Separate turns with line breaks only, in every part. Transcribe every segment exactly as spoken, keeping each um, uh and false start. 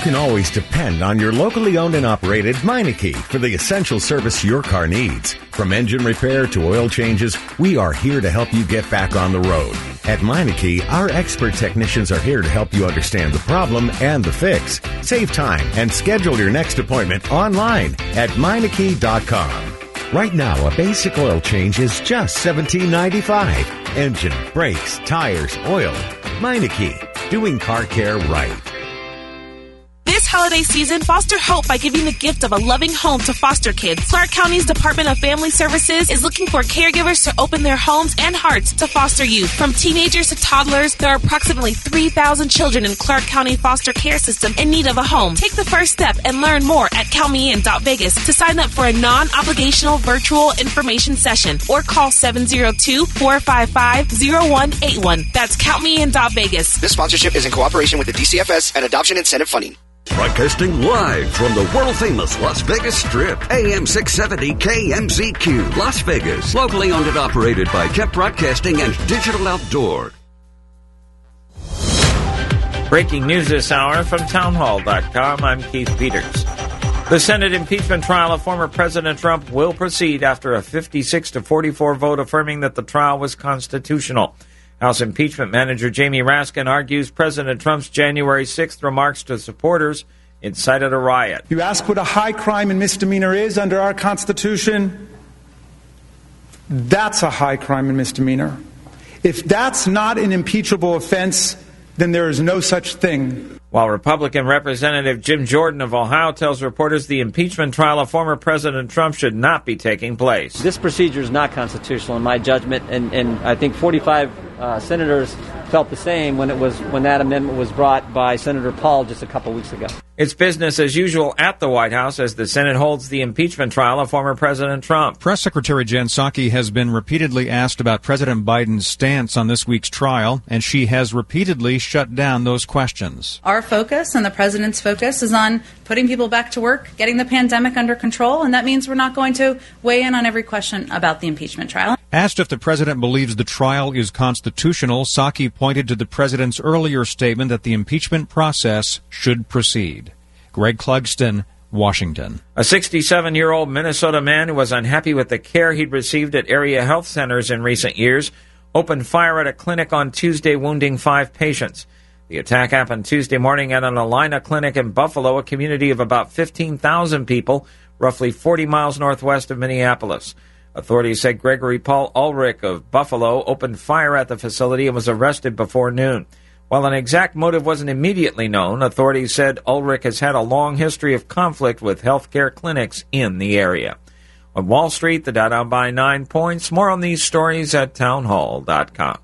can always depend on your locally owned and operated Meineke for the essential service your car needs. From engine repair to oil changes, we are here to help you get back on the road. At Meineke, our expert technicians are here to help you understand the problem and the fix. Save time and schedule your next appointment online at Meineke dot com. Right now, a basic oil change is just seventeen ninety-five dollars. Engine, brakes, tires, oil. Meineke, doing car care right.
This holiday season, foster hope by giving the gift of a loving home to foster kids. Clark County's Department of Family Services is looking for caregivers to open their homes and hearts to foster youth. From teenagers to toddlers, there are approximately three thousand children in Clark County foster care system in need of a home. Take the first step and learn more at count me in dot vegas to sign up for a non-obligational virtual information session or call seven zero two, four five five, zero one eight one. That's count me in dot vegas.
This sponsorship is in cooperation with the D C F S and Adoption Incentive Funding.
Broadcasting live from the world-famous Las Vegas Strip, A M six seventy K M Z Q, Las Vegas. Locally owned and operated by Kemp Broadcasting and Digital Outdoor.
Breaking news this hour from townhall dot com. I'm Keith Peters. The Senate impeachment trial of former President Trump will proceed after a fifty-six to forty-four vote affirming that the trial was constitutional. House impeachment manager Jamie Raskin argues President Trump's January sixth remarks to supporters incited a riot.
You ask what a high crime and misdemeanor is under our Constitution? That's a high crime and misdemeanor. If that's not an impeachable offense, then there is no such thing.
While Republican Representative Jim Jordan of Ohio tells reporters the impeachment trial of former President Trump should not be taking place.
This procedure is not constitutional in my judgment, and, and I think forty-five uh, senators felt the same when it was when that amendment was brought by Senator Paul just a couple weeks ago.
It's business as usual at the White House as the Senate holds the impeachment trial of former President Trump.
Press Secretary Jen Psaki has been repeatedly asked about President Biden's stance on this week's trial, and she has repeatedly shut down those questions.
Our focus and the president's focus is on putting people back to work, getting the pandemic under control, and that means we're not going to weigh in on every question about the impeachment trial.
Asked if the president believes the trial is constitutional, Psaki pointed to the president's earlier statement that the impeachment process should proceed. Greg Clugston, Washington.
A sixty-seven-year-old Minnesota man who was unhappy with the care he'd received at area health centers in recent years opened fire at a clinic on Tuesday, wounding five patients. The attack happened Tuesday morning at an Allina clinic in Buffalo, a community of about fifteen thousand people, roughly forty miles northwest of Minneapolis. Authorities said Gregory Paul Ulrich of Buffalo opened fire at the facility and was arrested before noon. While an exact motive wasn't immediately known, authorities said Ulrich has had a long history of conflict with healthcare clinics in the area. On Wall Street, the Dow down by nine points. More on these stories at townhall dot com.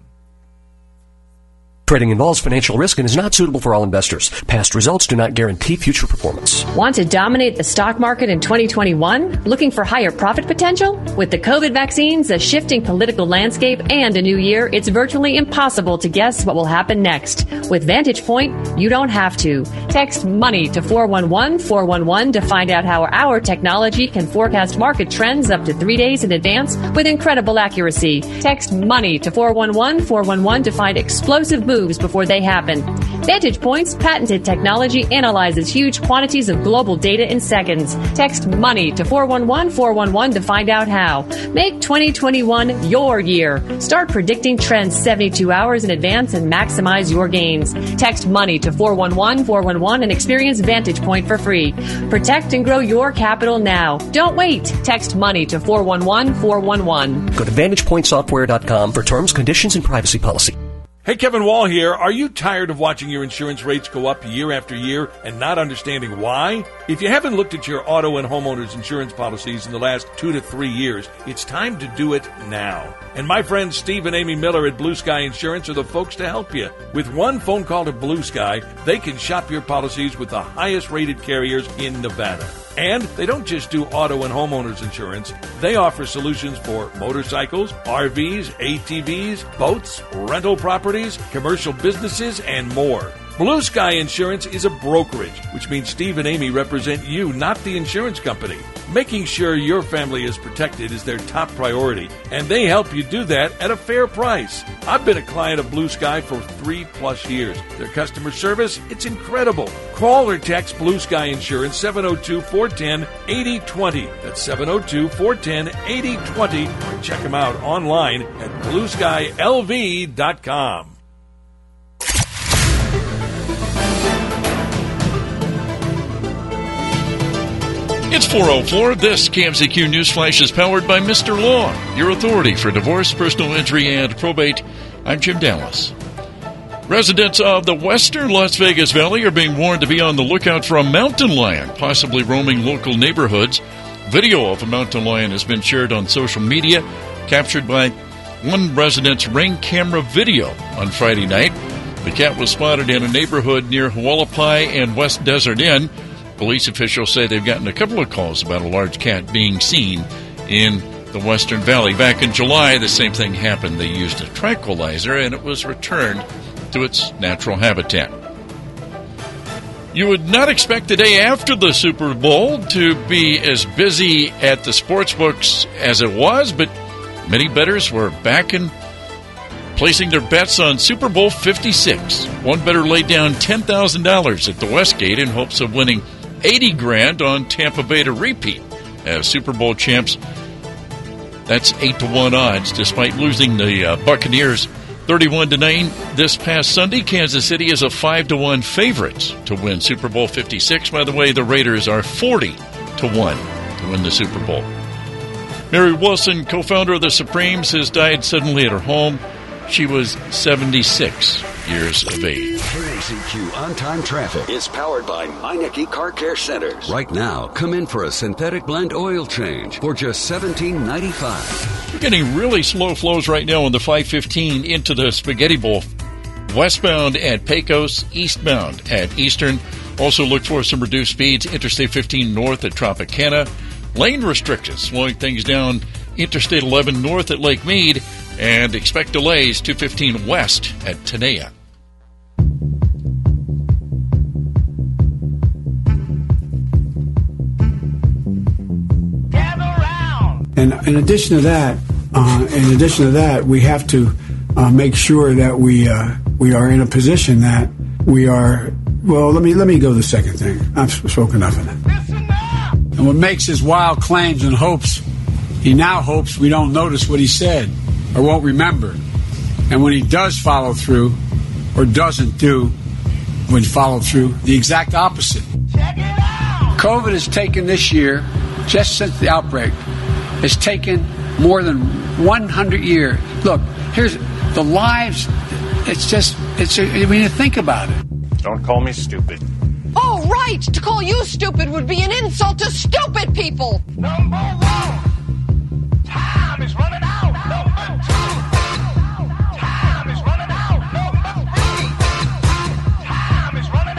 Trading involves financial risk and is not suitable for all investors. Past results do not guarantee future performance.
Want to dominate the stock market in twenty twenty-one? Looking for higher profit potential? With the COVID vaccines, a shifting political landscape, and a new year, it's virtually impossible to guess what will happen next. With Vantage Point, you don't have to. Text MONEY to four one one four one one to find out how our technology can forecast market trends up to three days in advance with incredible accuracy. Text MONEY to four one one four one one to find explosive moves before they happen. Vantage Point's patented technology analyzes huge quantities of global data in seconds. Text MONEY to four one one four one one to find out how. Make twenty twenty-one your year. Start predicting trends seventy-two hours in advance and maximize your gains. Text MONEY to four one one four one one and experience Vantage Point for free. Protect and grow your capital now. Don't wait. Text MONEY to four one one four one one.
Go to vantage point software dot com for terms, conditions, and privacy policy.
Hey, Kevin Wall here. Are you tired of watching your insurance rates go up year after year and not understanding why? If you haven't looked at your auto and homeowners insurance policies in the last two to three years, it's time to do it now. And my friends Steve and Amy Miller at Blue Sky Insurance are the folks to help you. With one phone call to Blue Sky, they can shop your policies with the highest rated carriers in Nevada. And they don't just do auto and homeowners insurance. They offer solutions for motorcycles, R Vs, A T Vs, boats, rental properties, commercial businesses, and more. Blue Sky Insurance is a brokerage, which means Steve and Amy represent you, not the insurance company. Making sure your family is protected is their top priority, and they help you do that at a fair price. I've been a client of Blue Sky for three plus years. Their customer service, it's incredible. Call or text Blue Sky Insurance seven oh two, four one oh, eight oh two oh. That's seven oh two, four one oh, eight oh two oh, or check them out online at blue sky l v dot com.
It's four oh four. This K M Z Q News Flash is powered by Mister Law, your authority for divorce, personal injury, and probate. I'm Jim Dallas. Residents of the western Las Vegas Valley are being warned to be on the lookout for a mountain lion, possibly roaming local neighborhoods. Video of a mountain lion has been shared on social media, captured by one resident's Ring camera video on Friday night. The cat was spotted in a neighborhood near Hualapai and West Desert Inn. Police officials say they've gotten a couple of calls about a large cat being seen in the Western Valley. Back in July, the same thing happened. They used a tranquilizer, and it was returned to its natural habitat. You would not expect the day after the Super Bowl to be as busy at the sports books as it was, but many bettors were back in placing their bets on Super Bowl fifty-six. One bettor laid down ten thousand dollars at the Westgate in hopes of winning eighty grand on Tampa Bay to repeat as Super Bowl champs. That's eight to one odds, despite losing the uh, Buccaneers thirty-one to nine this past Sunday. Kansas City is a five to one favorite to win Super Bowl fifty-six. By the way, the Raiders are forty to one to win the Super Bowl. Mary Wilson, co-founder of the Supremes, has died suddenly at her home. She was seventy-six years of age.
K M Z Q On-Time Traffic is powered by Meineke Car Care Centers. Right now, come in for a synthetic blend oil change for just seventeen ninety-five.
We're getting really slow flows right now on the five fifteen into the Spaghetti Bowl. Westbound at Pecos, eastbound at Eastern. Also look for some reduced speeds. Interstate fifteen north at Tropicana. Lane restrictions slowing things down. Interstate eleven north at Lake Mead. And expect delays two fifteen west at Tenaya.
And in addition to that, uh, in addition to that, we have to uh, make sure that we uh, we are in a position that we are. Well, let me let me go to the second thing. I've spoken enough of that. And what makes his wild claims and hopes, he now hopes we don't notice what he said or won't remember. And when he does follow through or doesn't do when follow through, the exact opposite. Check it out. COVID has taken this year, just since the outbreak, has taken more than one hundred years. Look, here's the lives. It's just, it's a, I mean, think about it.
Don't call me stupid.
Oh, right. To call you stupid would be an insult to stupid people.
Number one, time is running out. Number two, time is running out. Number three, time is running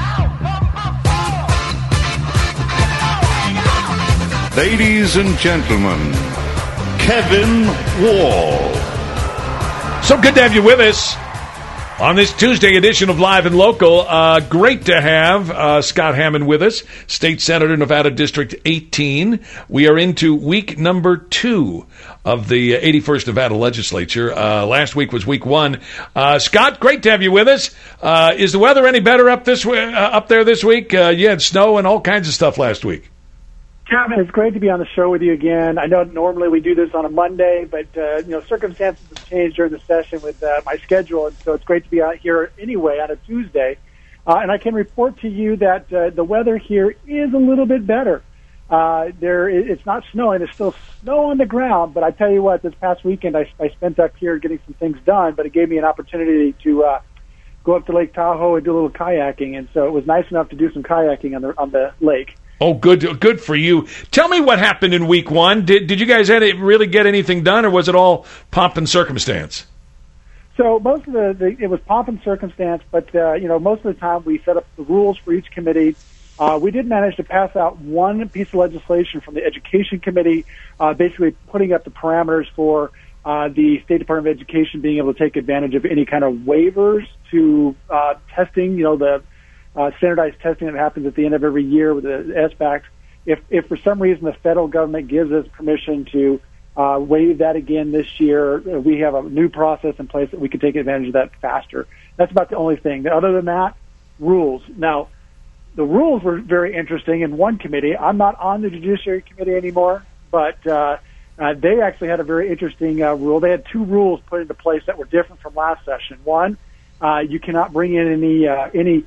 out. Number four.
Ladies and gentlemen, Kevin Wall.
So good to have you with us on this Tuesday edition of Live and Local. Uh, great to have uh, Scott Hammond with us, State Senator, Nevada District eighteen. We are into week number two of the eighty-first Nevada Legislature. Uh, last week was week one. Uh, Scott, great to have you with us. Uh, is the weather any better up this uh, up there this week? Uh, you had snow and all kinds of stuff last week.
Kevin, it's great to be on the show with you again. I know normally we do this on a Monday, but uh, you know circumstances have changed during the session with uh, my schedule, and so it's great to be out here anyway on a Tuesday. Uh, and I can report to you that uh, the weather here is a little bit better. Uh, there, it's not snowing; there's still snow on the ground. But I tell you what, this past weekend I, I spent up here getting some things done, but it gave me an opportunity to uh, go up to Lake Tahoe and do a little kayaking, and so it was nice enough to do some kayaking on the on the lake.
Oh, good, good for you. Tell me what happened in week one. Did did you guys had to really get anything done, or was it all pomp and circumstance?
So most of the, the it was pomp and circumstance, but uh, you know most of the time we set up the rules for each committee. Uh, we did manage to pass out one piece of legislation from the Education Committee, uh, basically putting up the parameters for uh, the State Department of Education being able to take advantage of any kind of waivers to uh, testing. You know the uh, standardized testing that happens at the end of every year with the S BACs. If, if for some reason the federal government gives us permission to uh, waive that again this year, we have a new process in place that we can take advantage of that faster. That's about the only thing. Other than that, rules. Now, the rules were very interesting in one committee. I'm not on the Judiciary Committee anymore, but uh, uh, they actually had a very interesting uh, rule. They had two rules put into place that were different from last session. One, uh, you cannot bring in any uh, any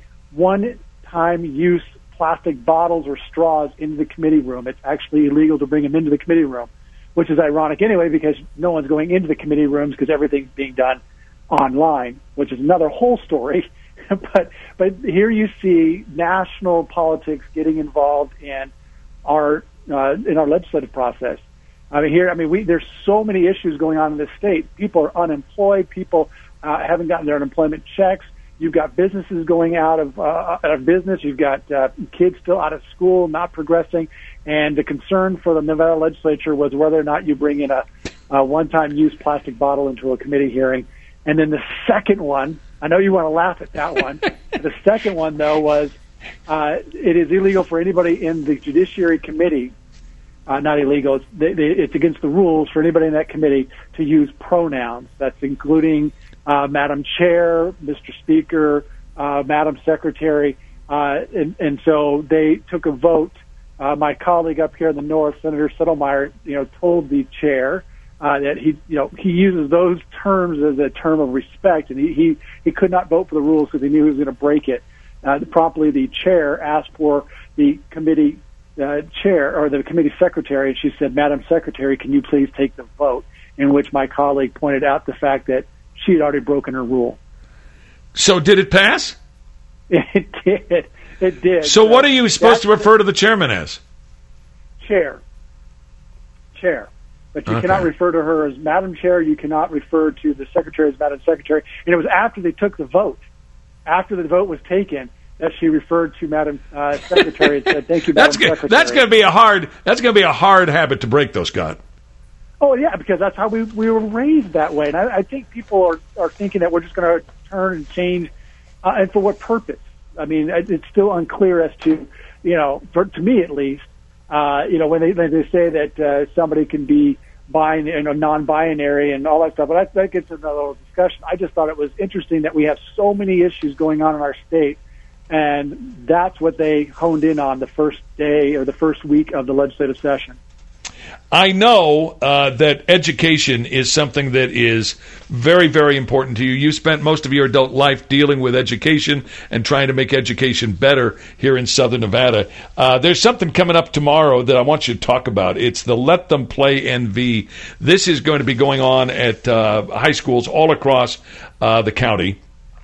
one-time use plastic bottles or straws into the committee room. It's actually illegal to bring them into the committee room, which is ironic anyway because no one's going into the committee rooms because everything's being done online, which is another whole story. but but here you see national politics getting involved in our uh, in our legislative process. I mean, here, I mean, we there's so many issues going on in this state. People are unemployed. People uh, haven't gotten their unemployment checks. You've got businesses going out of uh, out of business. You've got uh, kids still out of school, not progressing. And the concern for the Nevada legislature was whether or not you bring in a, a one-time use plastic bottle into a committee hearing. And then the second one, I know you want to laugh at that one. The second one, though, was uh, it is illegal for anybody in the Judiciary Committee, uh, not illegal, it's, they, they, it's against the rules for anybody in that committee to use pronouns. That's including uh, Madam Chair, Mister Speaker, uh, Madam Secretary. Uh, and, and so they took a vote. Uh, my colleague up here in the north, Senator Settlemeyer, you know, told the chair Uh, that he, you know, he uses those terms as a term of respect, and he he, he could not vote for the rules because he knew he was going to break it. Uh, promptly, the chair asked for the committee uh, chair or the committee secretary, and she said, "Madam Secretary, can you please take the vote?" In which my colleague pointed out the fact that she had already broken her rule.
So, did it pass?
It did. It did.
So, what are you supposed to refer to the chairman as?
Chair. Chair. But you
Okay.
cannot refer to her as Madam Chair. You cannot refer to the Secretary as Madam Secretary. And it was after they took the vote, after the vote was taken, that she referred to Madam uh, Secretary and said, "Thank you, Madam
That's go-
Secretary."
that's going to be a hard. That's going to be a hard habit to break, though, Scott.
Oh yeah, because that's how we we were raised that way. And I, I think people are are thinking that we're just going to turn and change, uh, and for what purpose? I mean, it- it's still unclear as to, you know, for, to me at least, uh, you know, when they when they say that uh, somebody can be Bin, you know, non-binary and all that stuff, but that, that gets into another discussion. I just thought it was interesting that we have so many issues going on in our state, and that's what they honed in on the first day or the first week of the legislative session.
I know uh, that education is something that is very, very important to you. You spent most of your adult life dealing with education and trying to make education better here in Southern Nevada. Uh, there's something coming up tomorrow that I want you to talk about. It's the Let Them Play N V. This is going to be going on at uh, high schools all across uh, the county.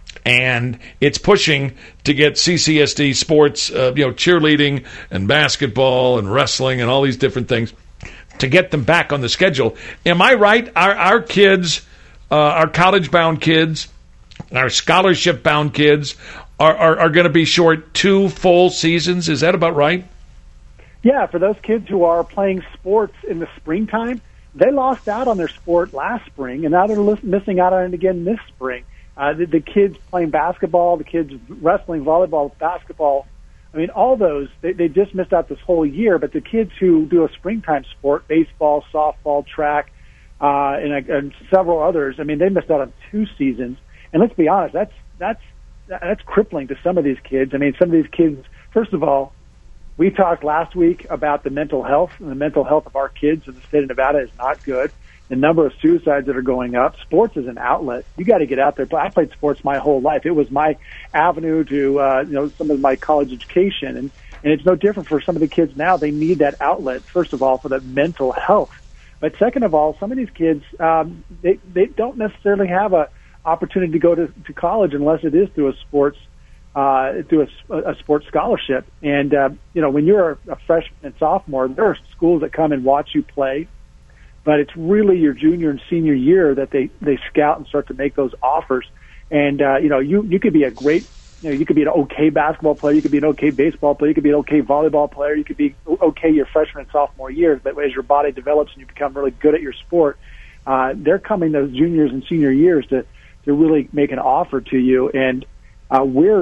And it's pushing to get C C S D sports, uh, you know, cheerleading and basketball and wrestling and all these different things, to get them back on the schedule. Am I right? Our, our kids, uh, our college-bound kids, our scholarship-bound kids are, are, are going to be short two full seasons. Is that about right?
Yeah, for those kids who are playing sports in the springtime, they lost out on their sport last spring, and now they're li- missing out on it again this spring. Uh, the, the kids playing basketball, the kids wrestling, volleyball, basketball, I mean, all those, they, they just missed out this whole year, but the kids who do a springtime sport, baseball, softball, track, uh, and, and several others, I mean, they missed out on two seasons. And let's be honest, that's, that's, that's crippling to some of these kids. I mean, some of these kids, first of all, we talked last week about the mental health, and the mental health of our kids in the state of Nevada is not good. The number of suicides that are going up. Sports is an outlet. You got to get out there. I played sports my whole life. It was my avenue to, uh, you know, some of my college education. And, and it's no different for some of the kids now. They need that outlet, first of all, for the mental health. But second of all, some of these kids, um, they, they don't necessarily have a opportunity to go to, to college unless it is through a sports, uh, through a, a sports scholarship. And, uh, you know, when you're a freshman and sophomore, there are schools that come and watch you play. But it's really your junior and senior year that they, they scout and start to make those offers. And, uh, you know, you, you could be a great, you know, you could be an okay basketball player, you could be an okay baseball player, you could be an okay volleyball player, you could be okay your freshman and sophomore years, but as your body develops and you become really good at your sport, uh, they're coming those juniors and senior years to, to really make an offer to you. And, uh, we're,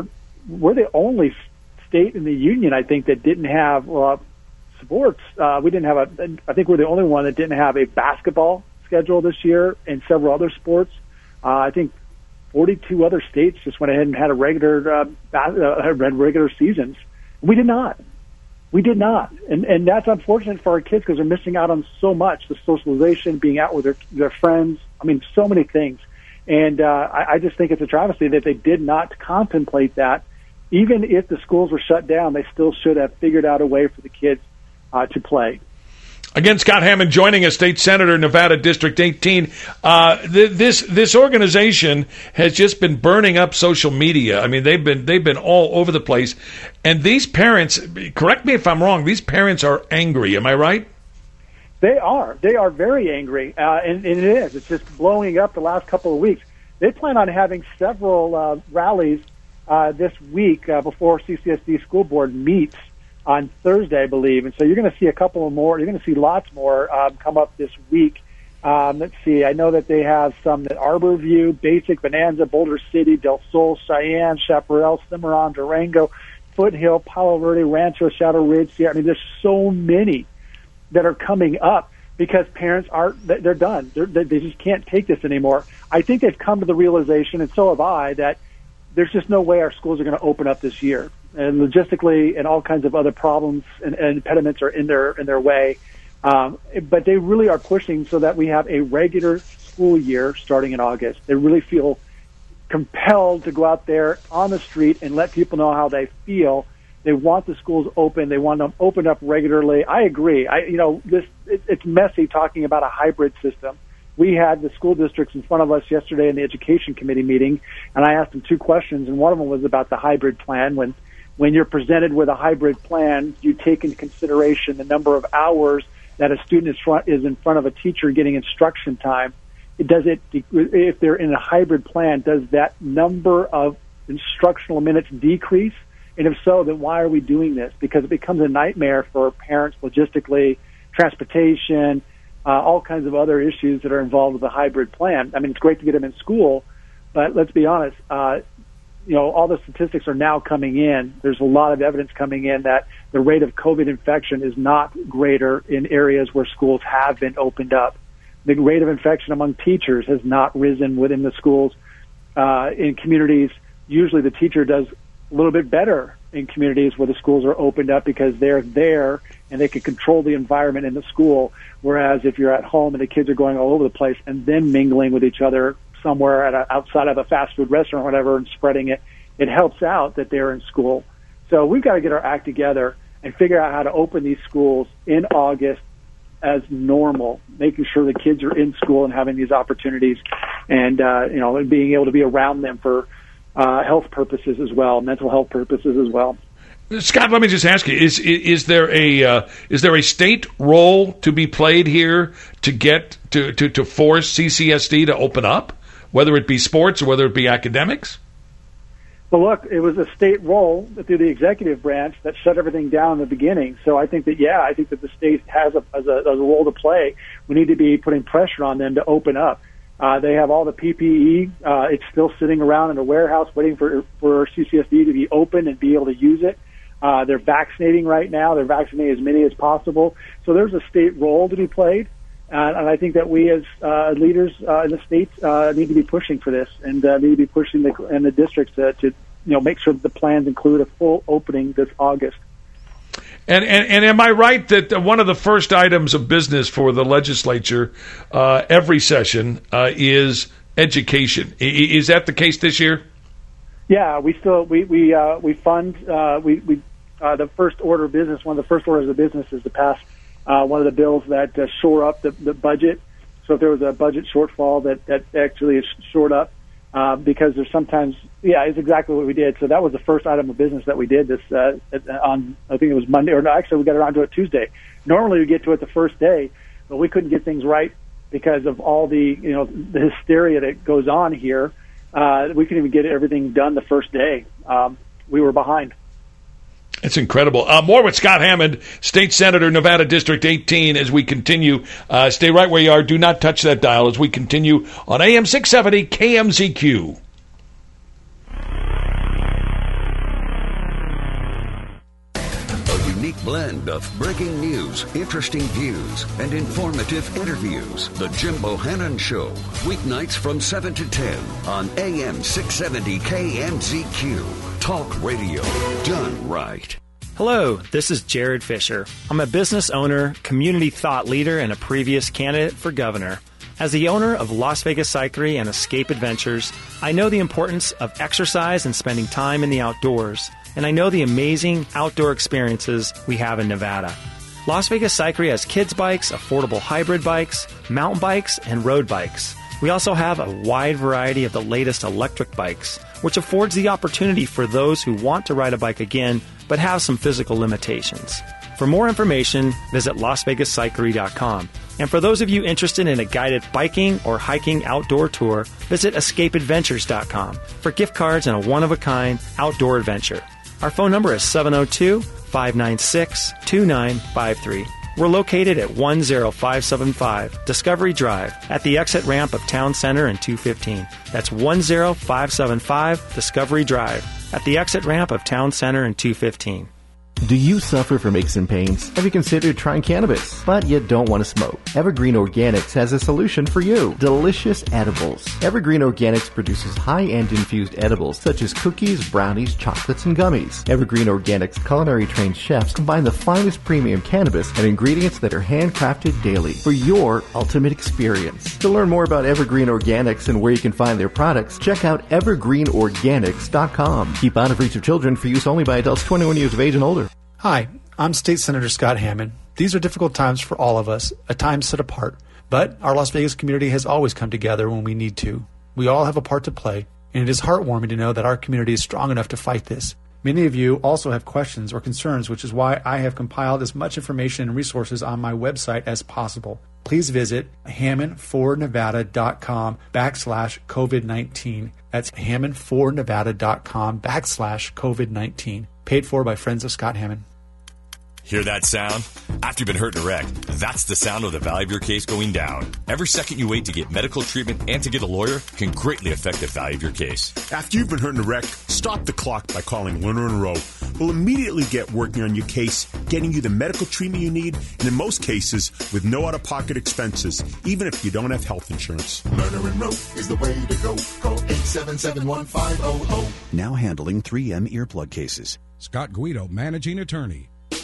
we're the only state in the union, I think, that didn't have uh, sports. Uh, we didn't have a. I think we're the only one that didn't have a basketball schedule this year, and several other sports. Uh, I think forty-two other states just went ahead and had a regular uh, uh, regular seasons. We did not. We did not, and and that's unfortunate for our kids because they're missing out on so much: the socialization, being out with their their friends. I mean, so many things. And uh, I, I just think it's a travesty that they did not contemplate that. Even if the schools were shut down, they still should have figured out a way for the kids uh, to play.
Again, Scott Hammond joining us, State Senator, Nevada District eighteen. Uh, th- this this organization has just been burning up social media. I mean, they've been they've been all over the place. And these parents, correct me if I'm wrong, these parents are angry. Am I right?
They are. They are very angry, uh, and, and it is. It's just blowing up the last couple of weeks. They plan on having several uh, rallies uh, this week uh, before C C S D School Board meets on Thursday, I believe. And so you're going to see a couple of more. You're going to see lots more um, come up this week. Um, let's see. I know that they have some at Arborview, Basic, Bonanza, Boulder City, Del Sol, Cheyenne, Chaparral, Cimarron, Durango, Foothill, Palo Verde, Rancho, Shadow Ridge. Yeah, I mean, there's so many that are coming up because parents are, they're done. They're, they just can't take this anymore. I think they've come to the realization, and so have I, that there's just no way our schools are going to open up this year. And logistically and all kinds of other problems and, and impediments are in their, in their way. Um, but they really are pushing so that we have a regular school year starting in August. They really feel compelled to go out there on the street and let people know how they feel. They want the schools open. They want them opened up regularly. I agree. I, you know, this it, it's messy talking about a hybrid system. We had the school districts in front of us yesterday in the education committee meeting, and I asked them two questions, and one of them was about the hybrid plan. When when you're presented with a hybrid plan, you take into consideration the number of hours that a student is front is in front of a teacher getting instruction time. It does it if they're in a hybrid plan. Does that number of instructional minutes decrease? And if so, then why are we doing this? Because it becomes a nightmare for parents logistically, transportation, uh, all kinds of other issues that are involved with a hybrid plan. I mean, it's great to get them in school, but let's be honest, uh, you know, all the statistics are now coming in. There's a lot of evidence coming in that the rate of COVID infection is not greater in areas where schools have been opened up. The rate of infection among teachers has not risen within the schools. Uh, in communities, usually the teacher does a little bit better in communities where the schools are opened up because they're there and they can control the environment in the school. Whereas if you're at home and the kids are going all over the place and then mingling with each other somewhere at a, outside of a fast food restaurant or whatever and spreading it, it helps out that they're in school. So we've got to get our act together and figure out how to open these schools in August as normal, making sure the kids are in school and having these opportunities and, uh, you know, and being able to be around them for Uh, health purposes as well, mental health purposes as well.
Scott, let me just ask you: is is there a uh, is there a state role to be played here to get to, to, to force C C S D to open up, whether it be sports or whether it be academics?
Well, look, it was a state role through the executive branch that shut everything down in the beginning. So I think that yeah, I think that the state has a has a, has a role to play. We need to be putting pressure on them to open up. Uh, they have all the P P E. Uh, it's still sitting around in a warehouse waiting for, for C C S D to be open and be able to use it. Uh, they're vaccinating right now. They're vaccinating as many as possible. So there's a state role to be played. Uh, and I think that we as uh, leaders uh, in the state uh, need to be pushing for this and uh, need to be pushing the, and the districts to, to you know, make sure that the plans include a full opening this August.
And, and, and am I right that one of the first items of business for the legislature uh, every session uh, is education? I, is that the case this year?
Yeah, we still we we uh, we fund uh, we we uh, the first order of business. One of the first orders of business is to pass uh, one of the bills that uh, shore up the, the budget. So if there was a budget shortfall, that that actually is shored up. Uh, because there's sometimes, yeah, it's exactly what we did. So that was the first item of business that we did this uh, on, I think it was Monday, or no, actually we got around to it Tuesday. Normally we get to it the first day, but we couldn't get things right because of all the, you know, the hysteria that goes on here. Uh, we couldn't even get everything done the first day. Um, we were behind.
It's incredible. Uh, more with Scott Hammond, State Senator, Nevada District eighteen, as we continue. Uh, stay right where you are. Do not touch that dial as we continue on A M six seventy K M Z Q.
blend of breaking news, interesting views, and informative interviews. The Jim Bohannon Show, weeknights from seven to ten on A M six seventy K M Z Q. Talk radio done right.
Hello, this is Jared Fisher. I'm a business owner, community thought leader, and a previous candidate for governor. As the owner of Las Vegas Cyclery and Escape Adventures, I know the importance of exercise and spending time in the outdoors, and I know the amazing outdoor experiences we have in Nevada. Las Vegas Cyclery has kids bikes, affordable hybrid bikes, mountain bikes, and road bikes. We also have a wide variety of the latest electric bikes, which affords the opportunity for those who want to ride a bike again but have some physical limitations. For more information, visit las vegas cyclery dot com. And for those of you interested in a guided biking or hiking outdoor tour, visit escape adventures dot com for gift cards and a one-of-a-kind outdoor adventure. Our phone number is seven oh two, five nine six, two nine five three. We're located at one oh five seven five Discovery Drive at the exit ramp of Town Center and two fifteen. That's one oh five seven five Discovery Drive at the exit ramp of Town Center and two fifteen.
Do you suffer from aches and pains? Have you considered trying cannabis, but you don't want to smoke? Evergreen Organics has a solution for you. Delicious edibles. Evergreen Organics produces high-end infused edibles such as cookies, brownies, chocolates, and gummies. Evergreen Organics culinary-trained chefs combine the finest premium cannabis and ingredients that are handcrafted daily for your ultimate experience. To learn more about Evergreen Organics and where you can find their products, check out evergreen organics dot com. Keep out of reach of children for use only by adults twenty-one years of age and older.
Hi, I'm State Senator Scott Hammond. These are difficult times for all of us, a time set apart. But our Las Vegas community has always come together when we need to. We all have a part to play, and it is heartwarming to know that our community is strong enough to fight this. Many of you also have questions or concerns, which is why I have compiled as much information and resources on my website as possible. Please visit hammond for nevada dot com backslash COVID nineteen. That's hammond for nevada dot com backslash COVID nineteen. Paid for by Friends of Scott Hammond.
Hear that sound? After you've been hurt in a wreck, that's the sound of the value of your case going down. Every second you wait to get medical treatment and to get a lawyer can greatly affect the value of your case.
After you've been hurt in a wreck, stop the clock by calling Lerner and Rowe. We'll immediately get working on your case, getting you the medical treatment you need, and in most cases, with no out-of-pocket expenses, even if you don't have health insurance.
Lerner and Rowe is the way to go. Call eight seven seven, one five zero zero.
Now handling three M earplug cases.
Scott Guido, Managing Attorney.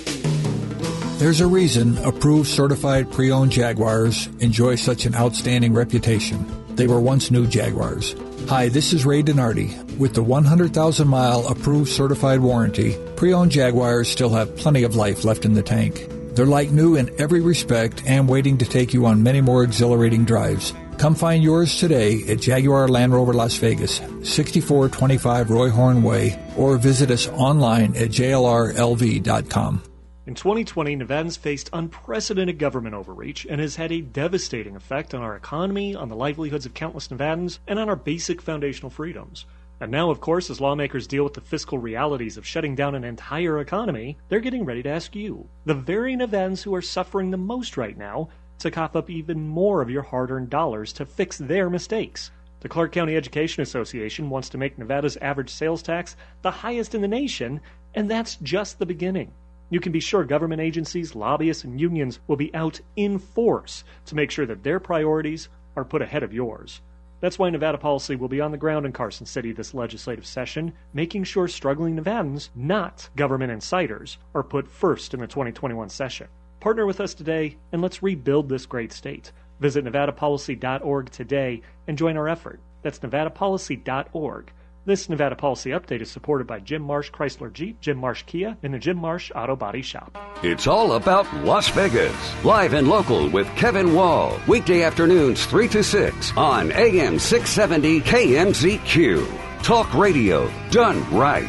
There's a reason approved certified pre-owned Jaguars enjoy such an outstanding reputation. They were once new Jaguars. Hi, this is Ray Donardi. With the one hundred thousand mile approved certified warranty, pre-owned Jaguars still have plenty of life left in the tank. They're like new in every respect and waiting to take you on many more exhilarating drives. Come find yours today at Jaguar Land Rover Las Vegas, sixty-four twenty-five Roy Horn Way, or visit us online at j l r l v dot com.
In twenty twenty, Nevadans faced unprecedented government overreach and has had a devastating effect on our economy, on the livelihoods of countless Nevadans, and on our basic foundational freedoms. And now, of course, as lawmakers deal with the fiscal realities of shutting down an entire economy, they're getting ready to ask you, the very Nevadans who are suffering the most right now, to cough up even more of your hard-earned dollars to fix their mistakes. The Clark County Education Association wants to make Nevada's average sales tax the highest in the nation, and that's just the beginning. You can be sure government agencies, lobbyists, and unions will be out in force to make sure that their priorities are put ahead of yours. That's why Nevada Policy will be on the ground in Carson City this legislative session, making sure struggling Nevadans, not government insiders, are put first in the twenty twenty-one session. Partner with us today, and let's rebuild this great state. Visit nevada policy dot org today and join our effort. That's nevada policy dot org. This Nevada Policy Update is supported by Jim Marsh Chrysler Jeep, Jim Marsh Kia, and the Jim Marsh Auto Body Shop.
It's all about Las Vegas. Live and local with Kevin Wall. Weekday afternoons three to six on A M six seventy K M Z Q. Talk radio done right.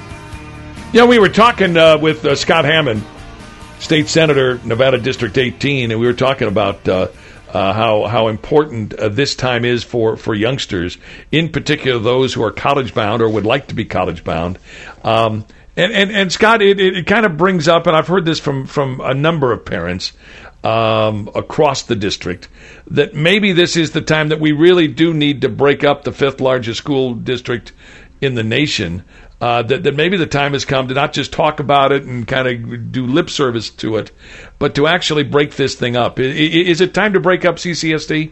Yeah, we were talking uh, with uh, Scott Hammond, State Senator, Nevada District eighteen, and we were talking about uh, Uh, how how important uh, this time is for, for youngsters, in particular those who are college bound or would like to be college bound. Um, and, and, and Scott, it, it, it kind of brings up, and I've heard this from, from a number of parents um, across the district, that maybe this is the time that we really do need to break up the fifth largest school district in the nation uh, that, that maybe the time has come to not just talk about it and kind of do lip service to it, but to actually break this thing up. I, is it time to break up C C S D?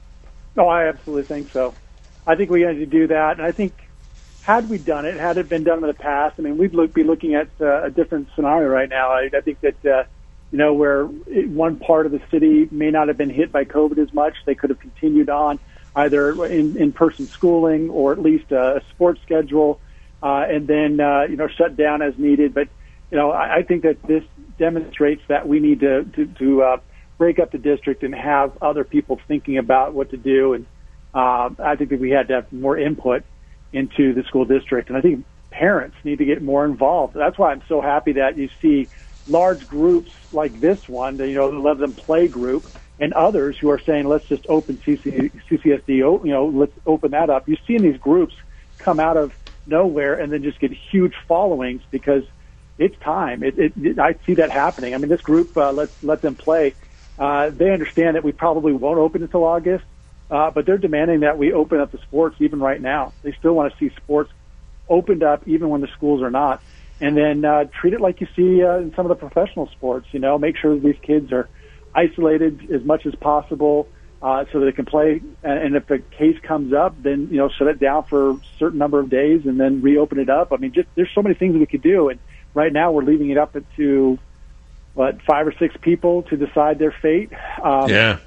No, I absolutely think so. I think we need to do that, and I think had we done it, had it been done in the past, I mean, we'd look, be looking at uh, a different scenario right now. I, I think that, uh, you know, where it, one part of the city may not have been hit by COVID as much, they could have continued on either in, in-person schooling or at least a, a sports schedule, uh, and then, uh, you know, shut down as needed. But, you know, I, I think that this demonstrates that we need to, to, to uh, break up the district and have other people thinking about what to do. And uh, I think that we had to have more input into the school district. And I think parents need to get more involved. That's why I'm so happy that you see large groups like this one, the, you know, the Let Them Play group, and others who are saying, let's just open C C, C C S D, you know, let's open that up. You're seeing these groups come out of nowhere and then just get huge followings because it's time. It, it, it, I see that happening. I mean, this group, uh, Let, Let Them Play, uh, they understand that we probably won't open until August. Uh, but they're demanding that we open up the sports even right now. They still want to see sports opened up even when the schools are not. And then uh, treat it like you see uh, in some of the professional sports, you know, make sure that these kids are isolated as much as possible uh, so that they can play. And, and if a case comes up, then, you know, shut it down for a certain number of days and then reopen it up. I mean, just there's so many things we could do. And right now we're leaving it up to, what, five or six people to decide their fate. Um,
yeah.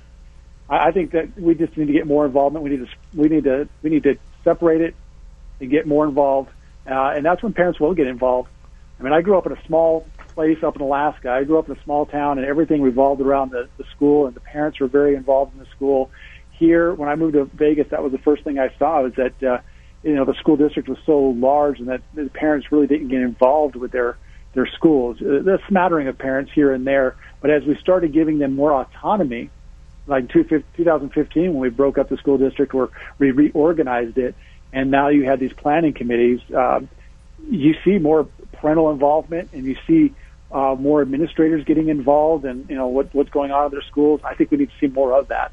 I think that we just need to get more involvement. We need to we need to we need to separate it and get more involved, uh, and that's when parents will get involved. I mean, I grew up in a small place up in Alaska. I grew up in a small town, and everything revolved around the, the school, and the parents were very involved in the school. Here, when I moved to Vegas, that was the first thing I saw was that uh, you know the school district was so large, and that the parents really didn't get involved with their their schools. There's a smattering of parents here and there, but as we started giving them more autonomy, like two thousand fifteen when we broke up the school district or we reorganized it, and now you have these planning committees, um, you see more parental involvement and you see uh, more administrators getting involved and, you know, what, what's going on in their schools. I think we need to see more of that.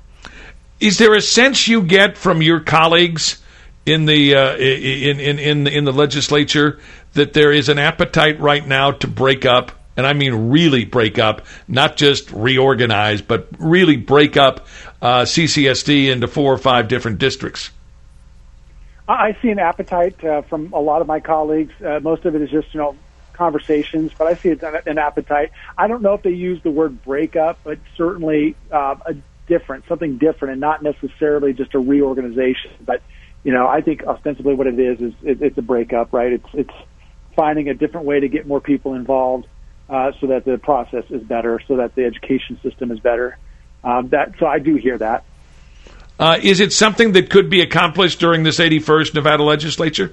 Is there a sense you get from your colleagues in the uh, in, in, in, in the legislature that there is an appetite right now to break up? And I mean really break up, not just reorganize, but really break up uh, C C S D into four or five different districts.
I see an appetite uh, from a lot of my colleagues. Uh, most of it is just, you know, conversations, but I see an appetite. I don't know if they use the word break up, but certainly uh, a different, something different, and not necessarily just a reorganization. But, you know, I think ostensibly what it is is it, it's a breakup, right? It's it's finding a different way to get more people involved. Uh, so that the process is better, so that the education system is better. Um, that so I do hear that.
Uh, is it something that could be accomplished during this eighty-first Nevada legislature?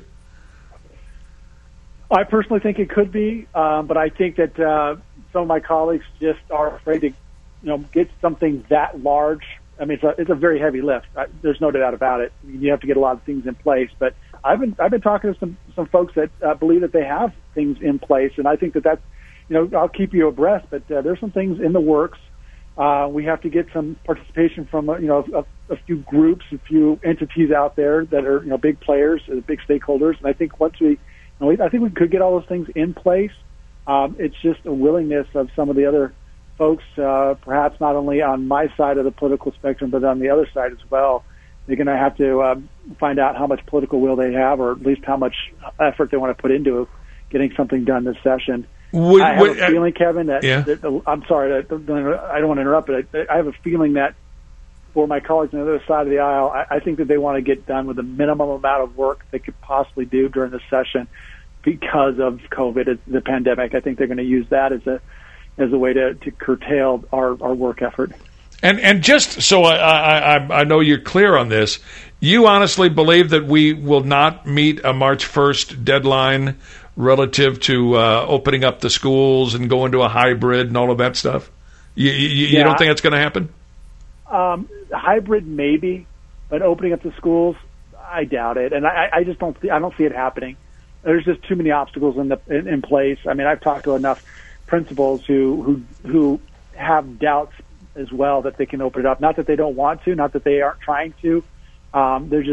I personally think it could be, um, but I think that uh, some of my colleagues just are afraid to, you know, get something that large. I mean, it's a, it's a very heavy lift. I, there's no doubt about it. I mean, you have to get a lot of things in place. But I've been I've been talking to some some folks that uh, believe that they have things in place, and I think that that's, you know, I'll keep you abreast, but uh, there's some things in the works. Uh, we have to get some participation from, uh, you know, a, a few groups, a few entities out there that are, you know, big players, uh, big stakeholders. And I think once we, you know, I think we could get all those things in place. Um, it's just a willingness of some of the other folks, uh, perhaps not only on my side of the political spectrum, but on the other side as well. They're going to have to uh, find out how much political will they have, or at least how much effort they want to put into getting something done this session. Would, I have would, a feeling, Kevin, that, yeah. that I'm sorry, I don't want to interrupt, but I, I have a feeling that for my colleagues on the other side of the aisle, I, I think that they want to get done with the minimum amount of work they could possibly do during this session because of COVID, the pandemic. I think they're going to use that as a as a way to, to curtail our, our work effort.
And and just so I, I I know you're clear on this, you honestly believe that we will not meet a March first deadline relative to uh, opening up the schools and going to a hybrid and all of that stuff? You, you, you
yeah,
don't think that's going to happen?
Um, hybrid maybe, but opening up the schools, I doubt it. And I, I just don't I don't see it happening. There's just too many obstacles in the in, in place. I mean, I've talked to enough principals who who who have doubts as well that they can open it up. Not that they don't want to, not that they aren't trying to. Um, there's just